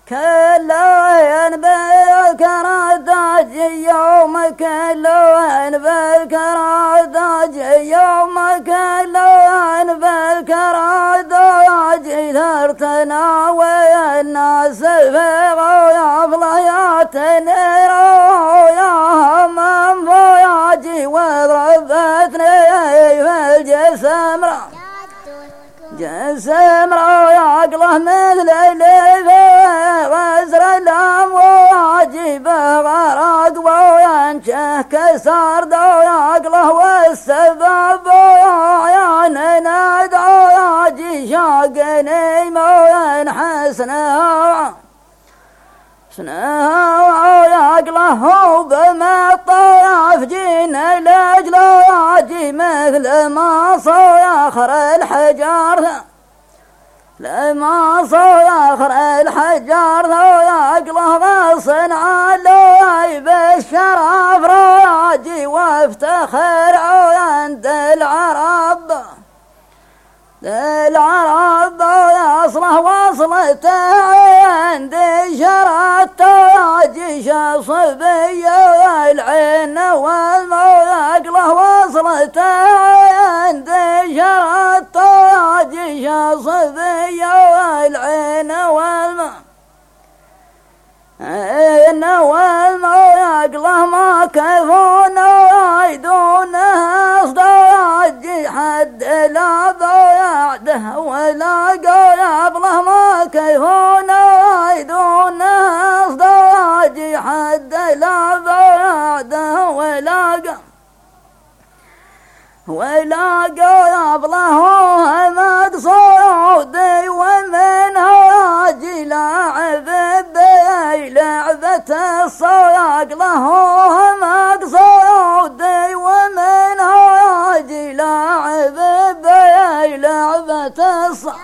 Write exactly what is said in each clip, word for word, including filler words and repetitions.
كل وين بالكرة تاجي يوم كل وين بالكرة تاجي يوم كل وين بالكرة تاجي ثرتنا والناس فيغوا يا فضياتنا يا همام فياجي وضربتني في الجسم جسم راوي عقله مثل الليفة وزر الأمواج بغرق وينشه كسر دوي عقله والسبب وعيان نادى يجي شاقني موين حسنه حسنه وعقله بما طرف جينا لأجله يجي مثل ما صياخر الحجار لما صياخر الحجار ويعقله غصن علي بالشرف راجي وافتخر عند العرب العرب يصله وصلته عند شرط واجيش صبيه العين والمويقله وصلته عند شرط واجيش صبيه العين والماء العين والمويقله ما كيفون ويدونه صداجي حد لا بيعده ولا قيابله ما كيفون ويدونه صداجي حد لا بيعده ولا قيابله ولا قيابله همد صعودي ومنها جي لاعب بي لعبة الصياق له همد صعودي ومنها جي لاعب بي لعبة الصياق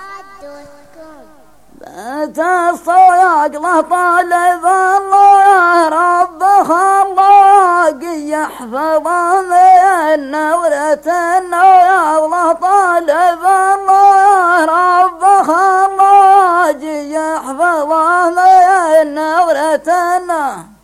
بيت الصياق له طالب الله رب خلاق يحفظ من نورة النويا له طالب الله رب خلاق يحفظ من نورة النويا